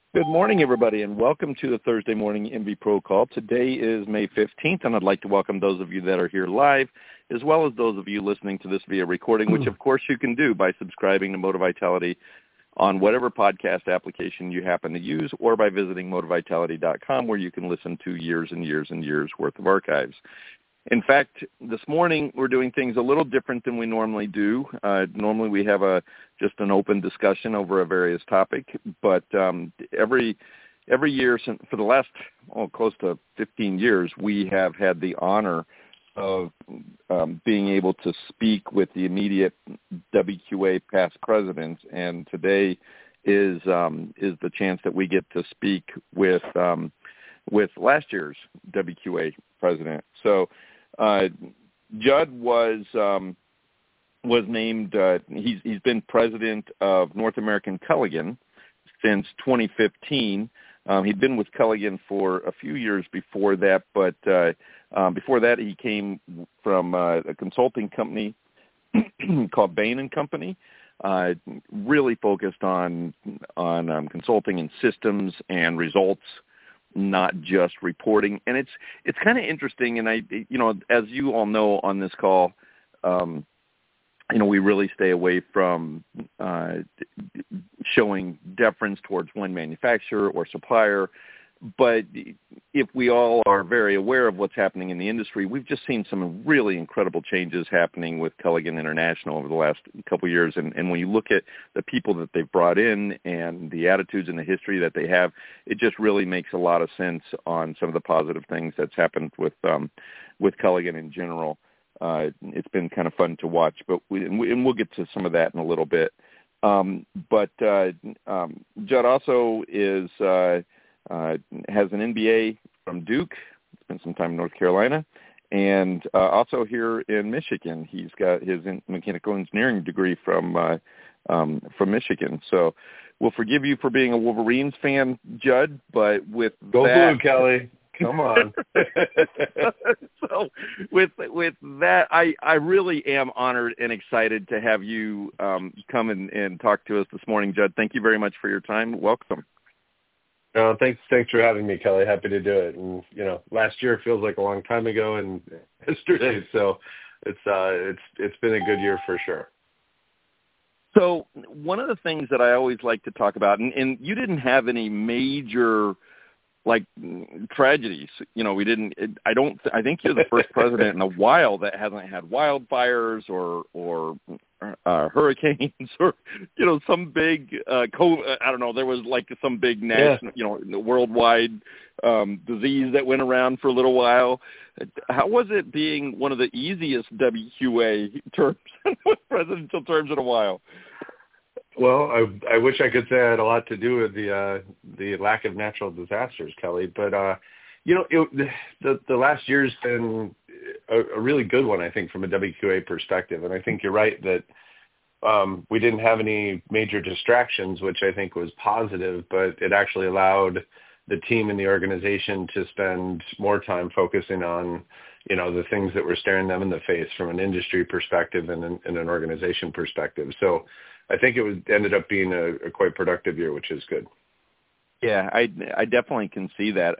Good morning, everybody, and welcome to the Thursday morning MV Pro Call. Today is May 15th, and I'd like to welcome those of you that are here live, as well as those of you listening to this via recording, which, of course, you can do by subscribing to Motivitality on whatever podcast application you happen to use, or by visiting motivitality.com, where you can listen to years and years and years worth of archives. In fact, this morning we're doing things a little different than we normally do. Normally we have just an open discussion over a various topic, but every year for the last close to 15 years, we have had the honor of being able to speak with the immediate WQA past presidents, and today is the chance that we get to speak with last year's WQA president. So. Judd was named. He's been president of North American Culligan since 2015. He'd been with Culligan for a few years before that, but before that he came from a consulting company called Bain & Company, really focused on consulting and systems and results, not just reporting. And it's kind of interesting, and as you all know on this call, we really stay away from showing deference towards one manufacturer or supplier. But if we all are very aware of what's happening in the industry, we've just seen some really incredible changes happening with Culligan International over the last couple of years. And when you look at the people that they've brought in and the attitudes and the history that they have, it just really makes a lot of sense on some of the positive things that's happened with Culligan in general. It's been kind of fun to watch, but we'll get to some of that in a little bit. But Judd also has an MBA from Duke, spent some time in North Carolina, and also here in Michigan. He's got his mechanical engineering degree from Michigan. So we'll forgive you for being a Wolverines fan, Judd, but with Go Blue, Kelly. Come on. So with that, I really am honored and excited to have you come and talk to us this morning, Judd. Thank you very much for your time. Welcome. Thanks for having me, Kelly. Happy to do it. And last year feels like a long time ago, and yesterday, so it's been a good year for sure. So one of the things that I always like to talk about, and you didn't have any major tragedies. I think you're the first president in a while that hasn't had wildfires or hurricanes or some big COVID. I don't know. There was some big national, worldwide disease that went around for a little while. How was it being one of the easiest WQA terms, presidential terms in a while? Well, I wish I could say I had a lot to do with the lack of natural disasters, Kelly. But the last year's been a really good one, I think, from a WQA perspective. And I think you're right that we didn't have any major distractions, which I think was positive. But it actually allowed the team and the organization to spend more time focusing on the things that were staring them in the face from an industry perspective and an organization perspective. So I think it ended up being a quite productive year, which is good. Yeah, I definitely can see that.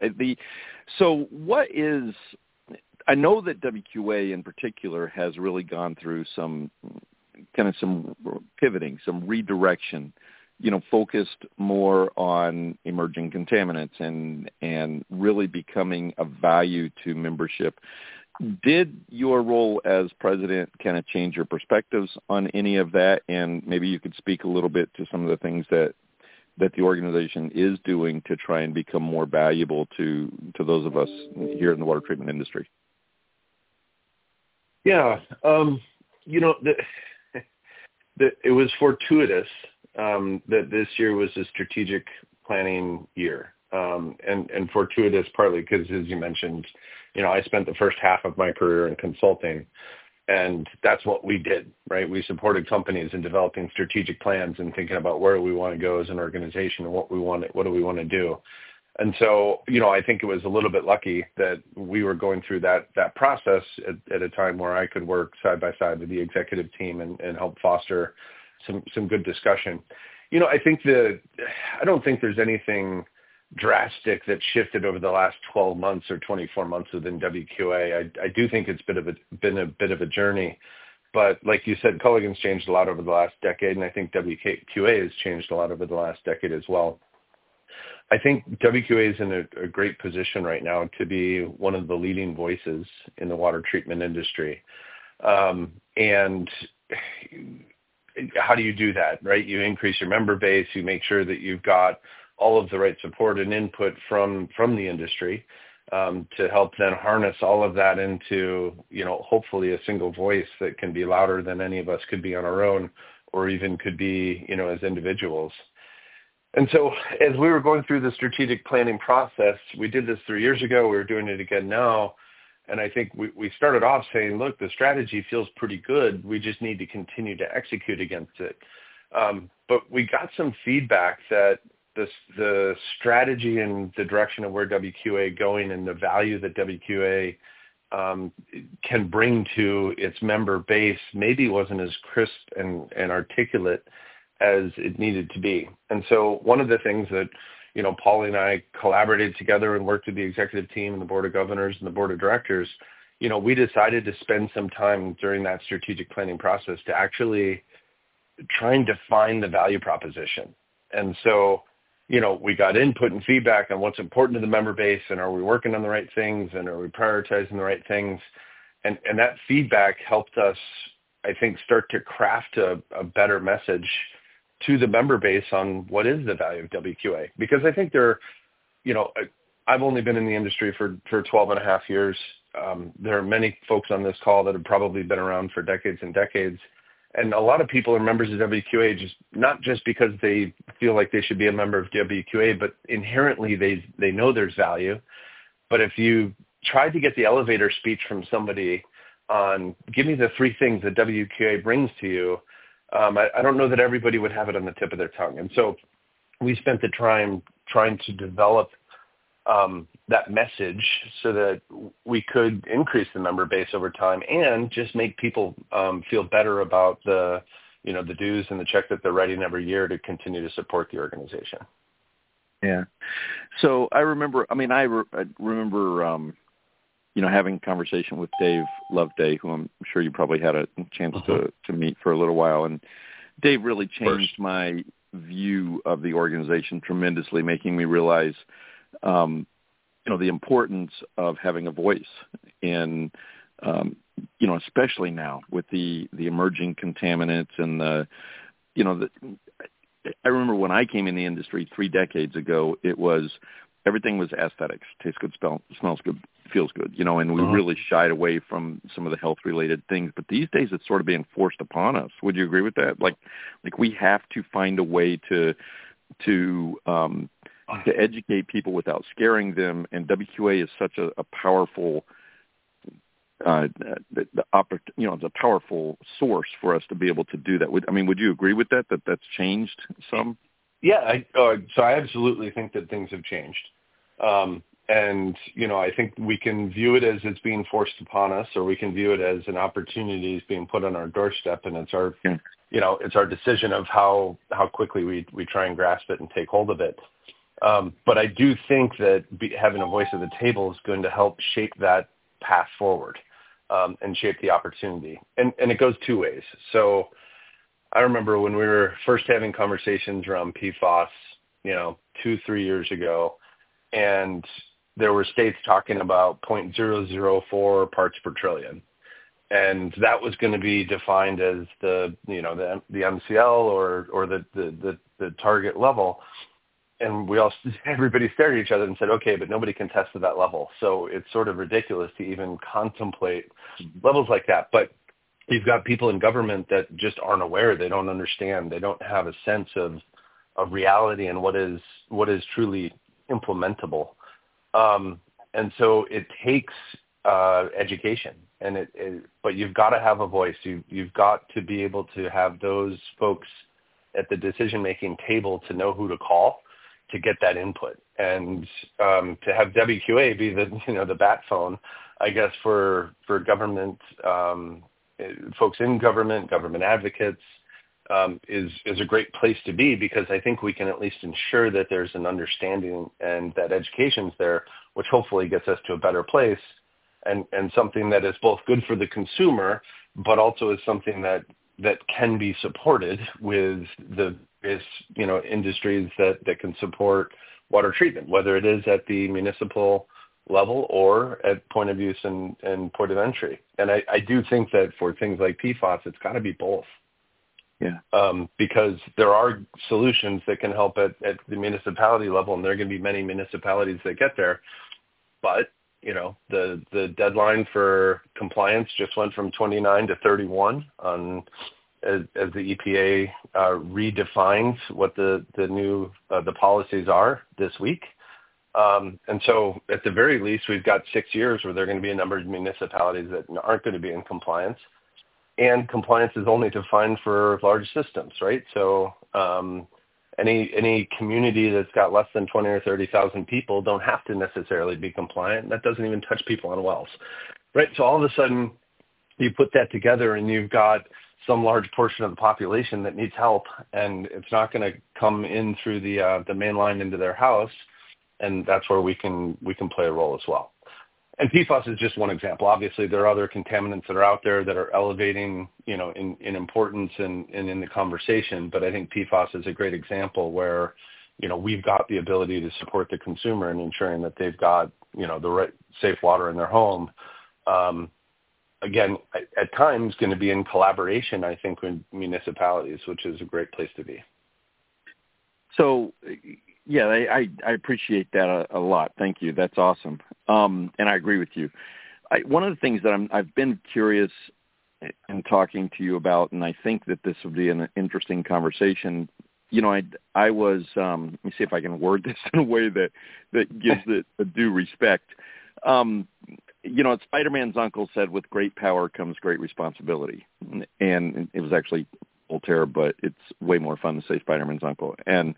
I know that WQA in particular has really gone through some pivoting, some redirection, focused more on emerging contaminants and really becoming of value to membership. Did your role as president kind of change your perspectives on any of that? And maybe you could speak a little bit to some of the things that the organization is doing to try and become more valuable to those of us here in the water treatment industry. Yeah. It was fortuitous that this year was a strategic planning year. And fortuitous partly because, as you mentioned, I spent the first half of my career in consulting, and that's what we did, right? We supported companies in developing strategic plans and thinking about where we want to go as an organization and what do we want to do. And so, I think it was a little bit lucky that we were going through that process at a time where I could work side by side with the executive team and help foster some good discussion. I don't think there's anything drastic that shifted over the last 12 months or 24 months within WQA. I do think it's been a bit of a journey, but like you said, Culligan's changed a lot over the last decade, and I think WQA has changed a lot over the last decade as well. I think WQA is in a great position right now to be one of the leading voices in the water treatment industry. And how do you do that, right? You increase your member base, you make sure that you've got all of the right support and input from the industry to help then harness all of that into, hopefully a single voice that can be louder than any of us could be on our own, or even could be, as individuals. And so as we were going through the strategic planning process, we did this 3 years ago, we're doing it again now. And I think we started off saying, look, the strategy feels pretty good. We just need to continue to execute against it. But we got some feedback that the strategy and the direction of where WQA going and the value that WQA can bring to its member base maybe wasn't as crisp and articulate as it needed to be. And so one of the things that, Paulie and I collaborated together and worked with the executive team and the board of governors and the board of directors, we decided to spend some time during that strategic planning process to actually try and define the value proposition. And so, we got input and feedback on what's important to the member base, and are we working on the right things, and are we prioritizing the right things? And that feedback helped us, I think, start to craft a better message to the member base on what is the value of WQA. Because I think I've only been in the industry for 12 and a half years. There are many folks on this call that have probably been around for decades and decades. And a lot of people are members of WQA not just because they feel like they should be a member of WQA, but inherently they know there's value. But if you try to get the elevator speech from somebody on, give me the 3 things that WQA brings to you, I don't know that everybody would have it on the tip of their tongue. And so we spent the time trying to develop that message so that we could increase the member base over time and just make people feel better about the dues and the check that they're writing every year to continue to support the organization. Yeah. So I remember, having a conversation with Dave Loveday, who I'm sure you probably had a chance to meet for a little while. And Dave really changed my view of the organization tremendously, making me realize, the importance of having a voice in, especially now with the emerging contaminants and I remember when I came in the industry 3 decades ago, everything was aesthetics, tastes good, smells good, feels good, and we really shied away from some of the health-related things. But these days, it's sort of being forced upon us. Would you agree with that? Like we have to find a way to educate people without scaring them. And WQA is such a powerful, it's a powerful source for us to be able to do that. Would you agree with that that's changed some? Yeah, so I absolutely think that things have changed. And, I think we can view it as it's being forced upon us, or we can view it as an opportunity is being put on our doorstep, and it's our, it's our decision of how quickly we try and grasp it and take hold of it. But I do think that having a voice at the table is going to help shape that path forward and shape the opportunity. And it goes 2 ways. So I remember when we were first having conversations around PFAS, 2-3 years ago, and there were states talking about 0.004 parts per trillion. And that was going to be defined as the MCL or the target level. And everybody stared at each other and said, okay, but nobody can test to that level. So it's sort of ridiculous to even contemplate levels like that. But you've got people in government that just aren't aware. They don't understand. They don't have a sense of reality and what is truly implementable. And so it takes education, but you've got to have a voice. You've got to be able to have those folks at the decision-making table to know who to call to get that input, and to have WQA be the bat phone, I guess, for government folks in government advocates, is a great place to be, because I think we can at least ensure that there's an understanding and that education's there, which hopefully gets us to a better place, and something that is both good for the consumer, but also is something that can be supported with the various, industries that can support water treatment, whether it is at the municipal level or at point of use and port of entry. And I do think that for things like PFAS, it's got to be both. Yeah. Because there are solutions that can help at the municipality level, and there are going to be many municipalities that get there. But, the deadline for compliance just went from 29 to 31 as the EPA redefines what the new the policies are this week. And so at the very least, we've got 6 years where there are going to be a number of municipalities that aren't going to be in compliance. And compliance is only defined for large systems, right? So any community that's got less than 20 or 30,000 people don't have to necessarily be compliant. That doesn't even touch people on wells, right? So all of a sudden, you put that together and you've got some large portion of the population that needs help, and it's not going to come in through the main line into their house, and that's where we can play a role as well. And PFAS is just one example. Obviously, there are other contaminants that are out there that are elevating, in importance and in the conversation. But I think PFAS is a great example where, we've got the ability to support the consumer in ensuring that they've got, the right safe water in their home. Again, at times going to be in collaboration, I think, with municipalities, which is a great place to be. So, yeah, I appreciate that a lot. Thank you. That's awesome. And I agree with you. One of the things that I've been curious in talking to you about, and I think that this would be an interesting conversation. I was, let me see if I can word this in a way that gives it a due respect. Spider-Man's uncle said, with great power comes great responsibility. And it was actually Voltaire, but it's way more fun to say Spider-Man's uncle. And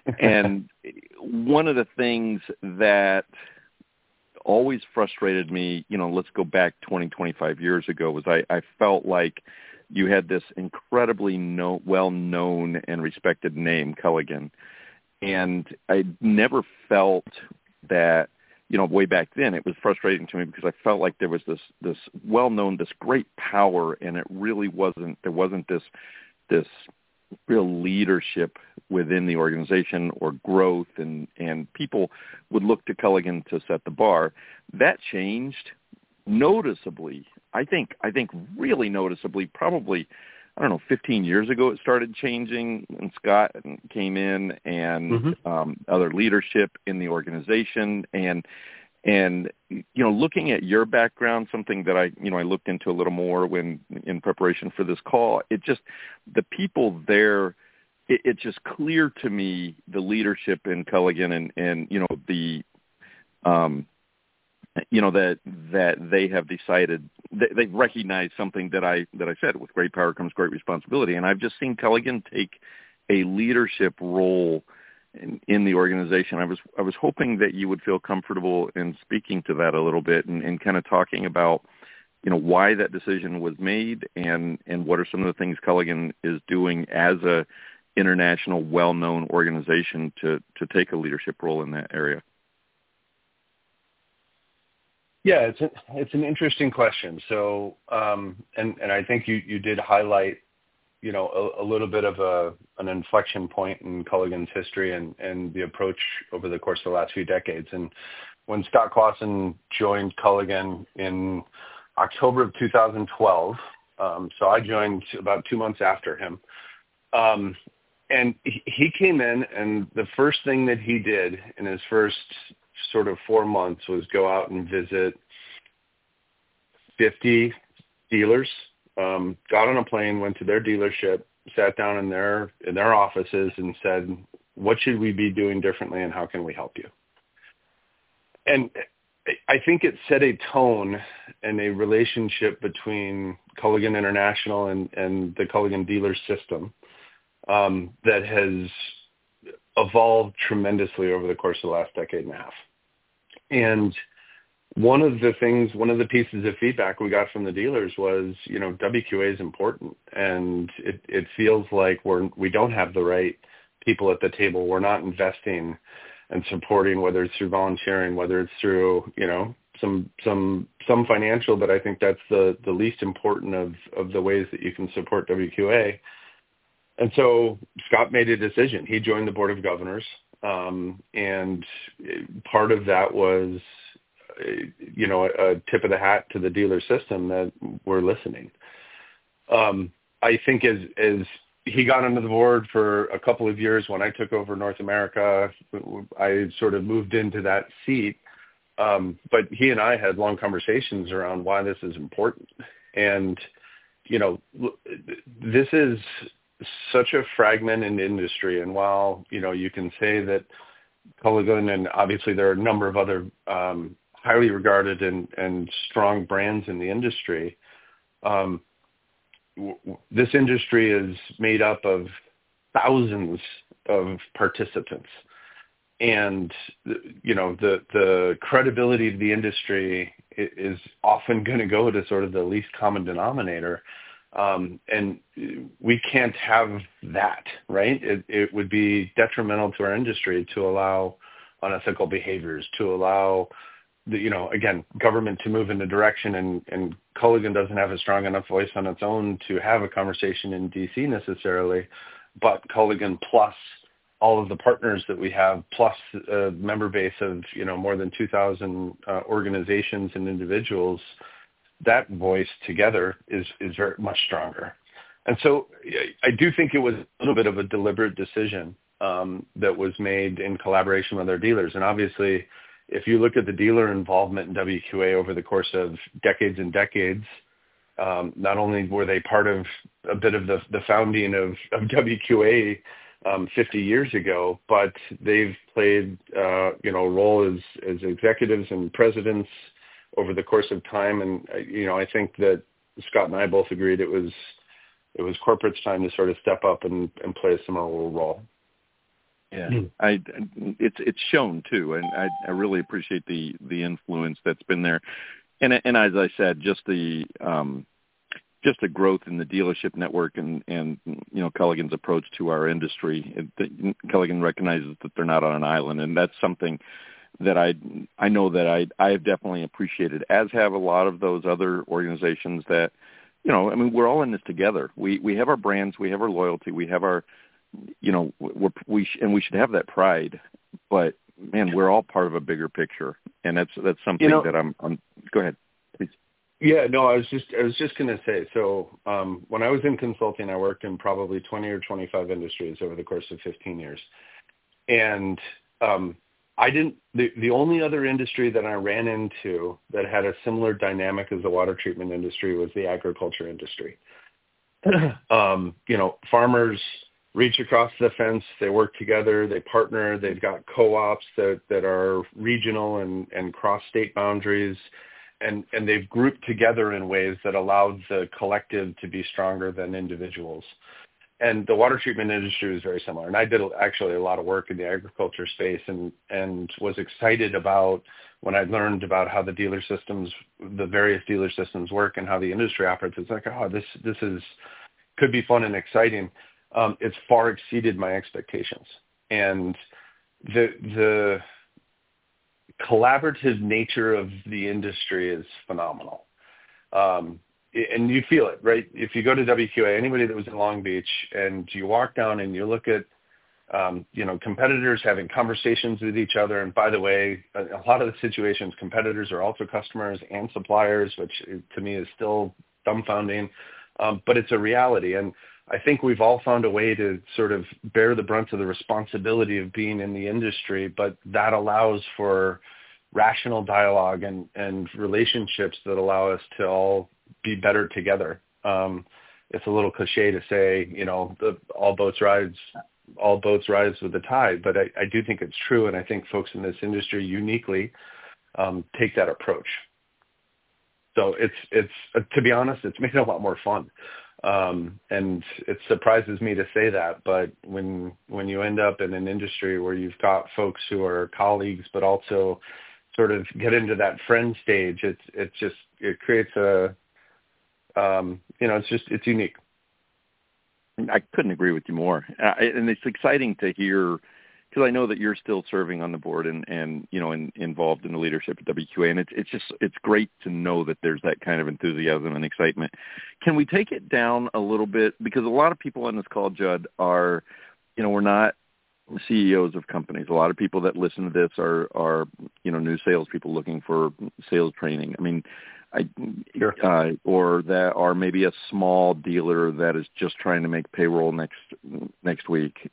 one of the things that always frustrated me, let's go back 20, 25 years ago, was I felt like you had this incredibly well-known and respected name, Culligan. And I never felt that, way back then, it was frustrating to me because I felt like there was this well-known, this great power, and it really there wasn't this real leadership within the organization or growth, and people would look to Culligan to set the bar. That changed noticeably. I think really noticeably, probably, 15 years ago it started changing, and Scott came in, and other leadership in the organization, and looking at your background, something that I looked into a little more when in preparation for this call, the people there, it's just clear to me the leadership in Culligan and that they have decided they've recognized something that I said, with great power comes great responsibility. And I've just seen Culligan take a leadership role in the organization. I was hoping that you would feel comfortable in speaking to that a little bit and kind of talking about, why that decision was made and what are some of the things Culligan is doing as a international well-known organization to take a leadership role in that area. Yeah, it's an interesting question. So, and I think you did highlight, a little bit of an inflection point in Culligan's history and the approach over the course of the last few decades. And when Scott Clausen joined Culligan in October of 2012, so I joined about 2 months after him, and he came in, and the first thing that he did in his first sort of 4 months was go out and visit 50 dealers, got on a plane, went to their dealership, sat down in their offices and said, what should we be doing differently and how can we help you? And I think it set a tone and a relationship between Culligan International and the Culligan dealer system that has evolved tremendously over the course of the last decade and a half. And one of the pieces of feedback we got from the dealers was, WQA is important, and it feels like we don't have the right people at the table. We're not investing and supporting, whether it's through volunteering, whether it's through, some financial, but I think that's the least important of the ways that you can support WQA. And so Scott made a decision. He joined the Board of Governors, and part of that was, a tip of the hat to the dealer system that we're listening. I think as he got onto the board for a couple of years, when I took over North America, I sort of moved into that seat. But he and I had long conversations around why this is important. And, this is such a fragmented industry. And while, you can say that Culligan, and obviously there are a number of other highly regarded and strong brands in the industry, this industry is made up of thousands of participants. And, the credibility of the industry is often going to go to sort of the least common denominator. And we can't have that, right? It would be detrimental to our industry to allow unethical behaviors, to allow again, government to move in a direction, and Culligan doesn't have a strong enough voice on its own to have a conversation in DC necessarily, but Culligan plus all of the partners that we have, plus a member base of, more than 2,000 organizations and individuals, that voice together is very much stronger. And so I do think it was a little bit of a deliberate decision that was made in collaboration with our dealers. And obviously, if you look at the dealer involvement in WQA over the course of decades and decades, not only were they part of a bit of the founding of WQA 50 years ago, but they've played a role as executives and presidents over the course of time. And I think that Scott and I both agreed it was corporate's time to sort of step up and play a similar role. Yeah, it's shown too, and I really appreciate the influence that's been there, and as I said, just the growth in the dealership network and Culligan's approach to our industry. Culligan recognizes that they're not on an island, and that's something that I know that I have definitely appreciated, as have a lot of those other organizations that, we're all in this together. We have our brands, we have our loyalty, we have our we should have that pride, but man, we're all part of a bigger picture, and that's something that I'm. Go ahead, please. Yeah, no, I was just going to say. So when I was in consulting, I worked in probably 20 or 25 industries over the course of 15 years, and I didn't. The only other industry that I ran into that had a similar dynamic as the water treatment industry was the agriculture industry. Farmers reach across the fence, they work together, they partner, they've got co-ops that are regional and cross state boundaries, and they've grouped together in ways that allow the collective to be stronger than individuals. And the water treatment industry was very similar. And I did actually a lot of work in the agriculture space and was excited about when I learned about how the various dealer systems work and how the industry operates. It's like, this could be fun and exciting. It's far exceeded my expectations. And the collaborative nature of the industry is phenomenal. And you feel it, right? If you go to WQA, anybody that was in Long Beach, and you walk down and you look at, competitors having conversations with each other. And by the way, a lot of the situations, competitors are also customers and suppliers, which to me is still dumbfounding. But it's a reality. And I think we've all found a way to sort of bear the brunt of the responsibility of being in the industry, but that allows for rational dialogue and relationships that allow us to all be better together. It's a little cliche to say, all boats rise with the tide, but I do think it's true. And I think folks in this industry uniquely take that approach. So it's to be honest, it's made it a lot more fun. And it surprises me to say that, but when you end up in an industry where you've got folks who are colleagues, but also sort of get into that friend stage, it creates a, it's unique. I couldn't agree with you more. And it's exciting to hear, because I know that you're still serving on the board and involved in the leadership at WQA, and it's great to know that there's that kind of enthusiasm and excitement. Can we take it down a little bit? Because a lot of people on this call, Judd, are, we're not CEOs of companies. A lot of people that listen to this are new salespeople looking for sales training. I mean, Sure. Or that are maybe a small dealer that is just trying to make payroll next week.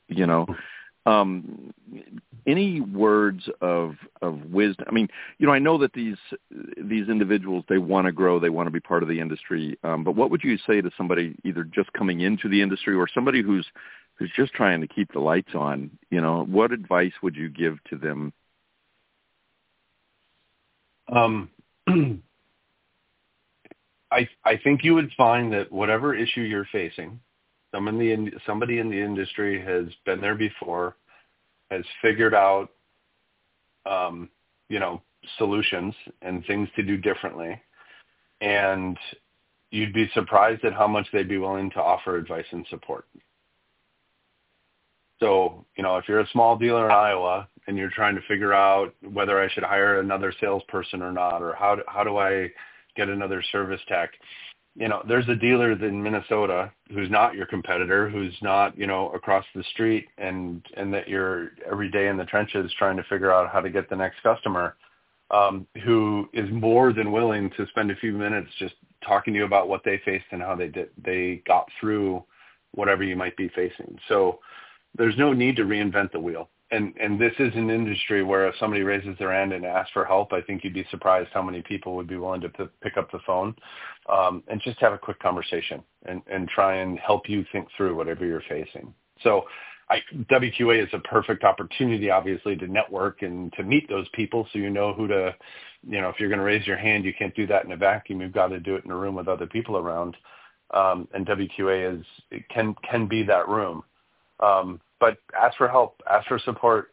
Any words of wisdom? I mean, I know that these individuals, they want to grow, they want to be part of the industry. But what would you say to somebody either just coming into the industry or somebody who's just trying to keep the lights on? What advice would you give to them? I think you would find that whatever issue you're facing, somebody in the industry has been there before, has figured out, solutions and things to do differently, and you'd be surprised at how much they'd be willing to offer advice and support. So, if you're a small dealer in Iowa and you're trying to figure out whether I should hire another salesperson or not, or how do I get another service tech, there's a dealer in Minnesota who's not your competitor, who's not, across the street, and that you're every day in the trenches trying to figure out how to get the next customer, who is more than willing to spend a few minutes just talking to you about what they faced and how they got through whatever you might be facing. So there's no need to reinvent the wheel. And this is an industry where if somebody raises their hand and asks for help, I think you'd be surprised how many people would be willing to pick up the phone and just have a quick conversation and try and help you think through whatever you're facing. So WQA is a perfect opportunity, obviously, to network and to meet those people, so who to, if you're going to raise your hand, you can't do that in a vacuum. You've got to do it in a room with other people around. And WQA can be that room. But ask for help, ask for support.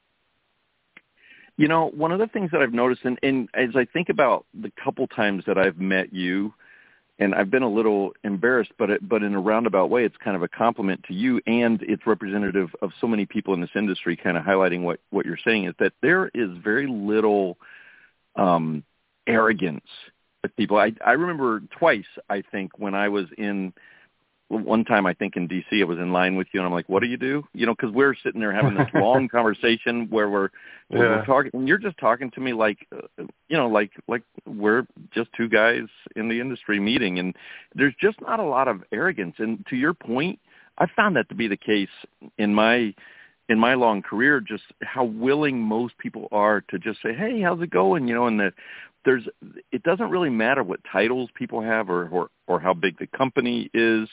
One of the things that I've noticed, and as I think about the couple times that I've met you, and I've been a little embarrassed, but in a roundabout way, it's kind of a compliment to you, and it's representative of so many people in this industry, kind of highlighting what you're saying, is that there is very little arrogance with people. I remember twice, I think, when I was one time, I think in D.C., I was in line with you, and I'm like, what do you do? Because we're sitting there having this long conversation where we're talking, and you're just talking to me like we're just two guys in the industry meeting, and there's just not a lot of arrogance. And to your point, I found that to be the case in my long career, just how willing most people are to just say, hey, how's it going? And that it doesn't really matter what titles people have or how big the company is.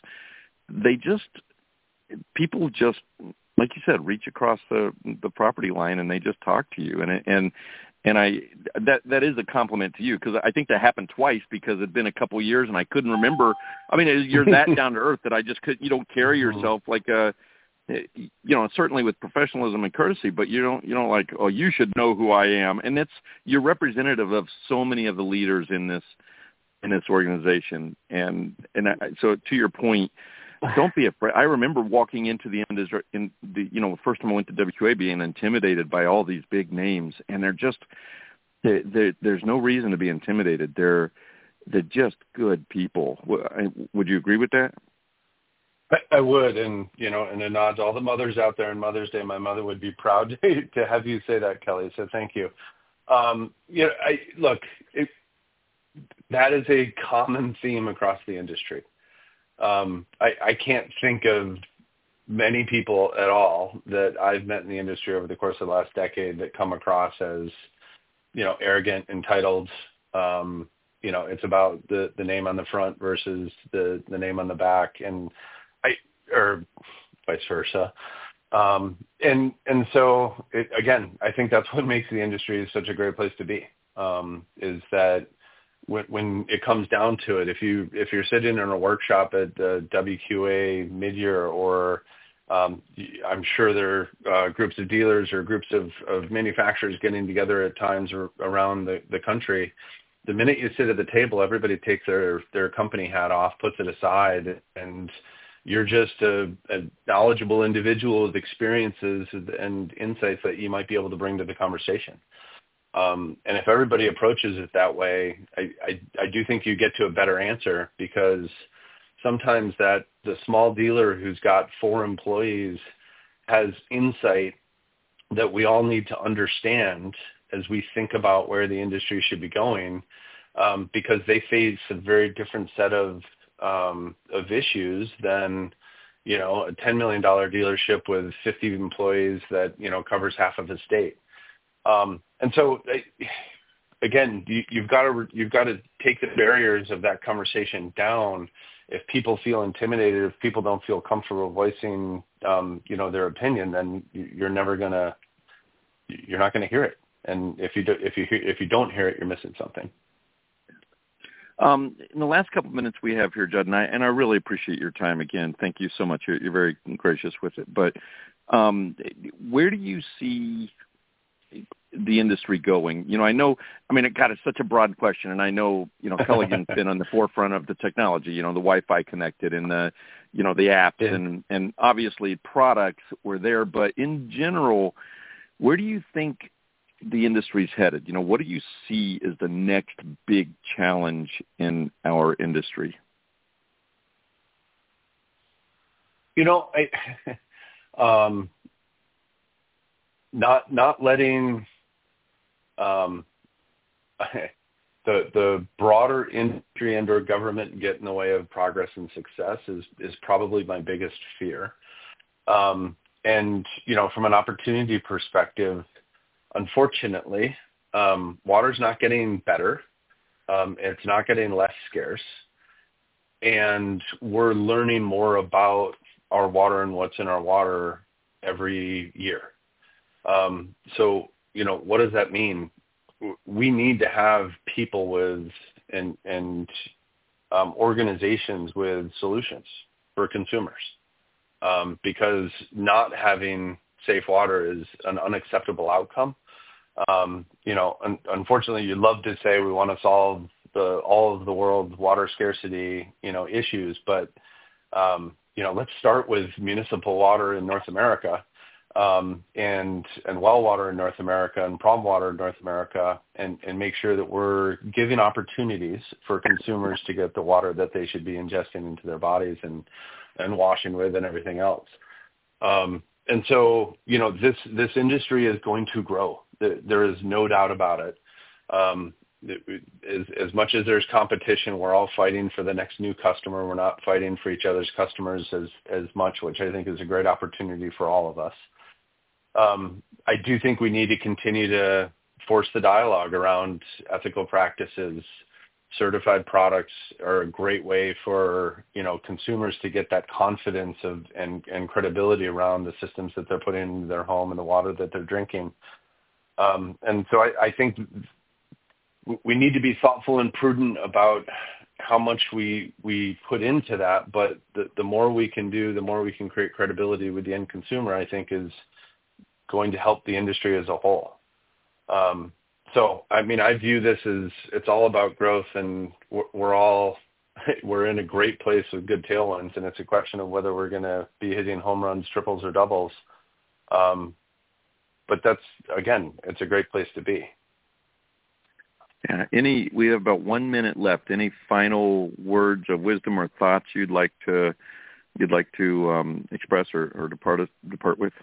People just, like you said, reach across the property line and they just talk to you. And that is a compliment to you, because I think that happened twice, because it'd been a couple of years and I couldn't remember. I mean, you're that down to earth that I just couldn't. You don't carry yourself like certainly with professionalism and courtesy, but you don't like, oh, you should know who I am. And you're representative of so many of the leaders in this organization. So to your point, don't be afraid. I remember walking into the industry first time I went to WQA, being intimidated by all these big names, and there's no reason to be intimidated. They're just good people. Would you agree with that? I would, and and a nod to all the mothers out there on Mother's Day. My mother would be proud to have you say that, Kelly. So thank you. That is a common theme across the industry. I can't think of many people at all that I've met in the industry over the course of the last decade that come across as, arrogant, entitled. It's about the name on the front versus the name on the back, or vice versa. And so again, I think that's what makes the industry such a great place to be, is that when it comes down to it, if you're sitting in a workshop at the WQA midyear or I'm sure there are groups of dealers or groups of manufacturers getting together at times around the country. The minute you sit at the table, everybody takes their company hat off, puts it aside, and you're just a knowledgeable individual with experiences and insights that you might be able to bring to the conversation. And if everybody approaches it that way, I do think you get to a better answer, because sometimes that the small dealer who's got 4 employees has insight that we all need to understand as we think about where the industry should be going, because they face a very different set of issues than, a $10 million dealership with 50 employees that, covers half of the state. And so, again, you've got to take the barriers of that conversation down. If people feel intimidated, if people don't feel comfortable voicing, their opinion, then you're not going to hear it. And if you don't hear it, you're missing something. In the last couple of minutes we have here, Judd, and I really appreciate your time again. Thank you so much. You're very gracious with it. But where do you see the industry going? It's such a broad question, and I know, Culligan's been on the forefront of the technology, the Wi-Fi connected and the apps and obviously products were there. But in general, where do you think the industry's headed? What do you see as the next big challenge in our industry? Not letting the broader industry and or government get in the way of progress and success is probably my biggest fear. And, from an opportunity perspective, unfortunately, water's not getting better. It's not getting less scarce. And we're learning more about our water and what's in our water every year. So, what does that mean? We need to have people with and organizations with solutions for consumers, because not having safe water is an unacceptable outcome. Unfortunately, you'd love to say we want to solve all of the world's water scarcity, issues, but let's start with municipal water in North America. And well water in North America and problem water in North America, and make sure that we're giving opportunities for consumers to get the water that they should be ingesting into their bodies and washing with and everything else. And so, this industry is going to grow. There is no doubt about it. As much as there's competition, we're all fighting for the next new customer. We're not fighting for each other's customers as much, which I think is a great opportunity for all of us. I do think we need to continue to force the dialogue around ethical practices. Certified products are a great way for, consumers to get that confidence and credibility around the systems that they're putting into their home and the water that they're drinking. And so I think we need to be thoughtful and prudent about how much we put into that. But the more we can do, the more we can create credibility with the end consumer, I think is going to help the industry as a whole. So, I view this as it's all about growth, and we're in a great place with good tailwinds, and it's a question of whether we're going to be hitting home runs, triples, or doubles. But that's, again, it's a great place to be. Yeah. We have about 1 minute left. Any final words of wisdom or thoughts you'd like to express or depart with?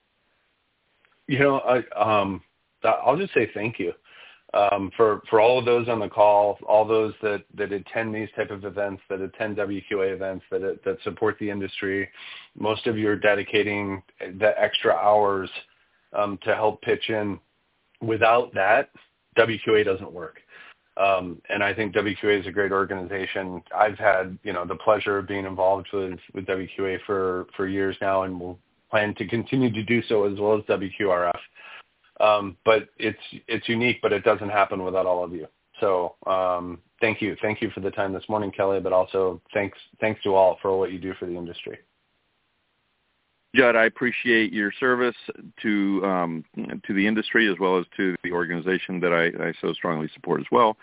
I'll just say thank you for all of those on the call, all those that attend these type of events, that attend WQA events, that support the industry. Most of you are dedicating the extra hours to help pitch in. Without that, WQA doesn't work. And I think WQA is a great organization. I've had, the pleasure of being involved with WQA for years now, and will plan to continue to do so, as well as WQRF. But it's unique, but it doesn't happen without all of you. So thank you. Thank you for the time this morning, Kelly, but also thanks to all for what you do for the industry. Judd, I appreciate your service to the industry as well as to the organization that I so strongly support as well.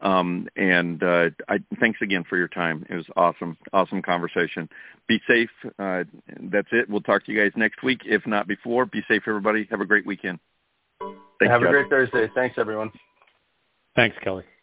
Thanks again for your time. It was awesome conversation. Be safe. That's it. We'll talk to you guys next week, if not before. Be safe, everybody. Have a great weekend. Have a great Thursday. Thanks, everyone. Thanks, Kelly.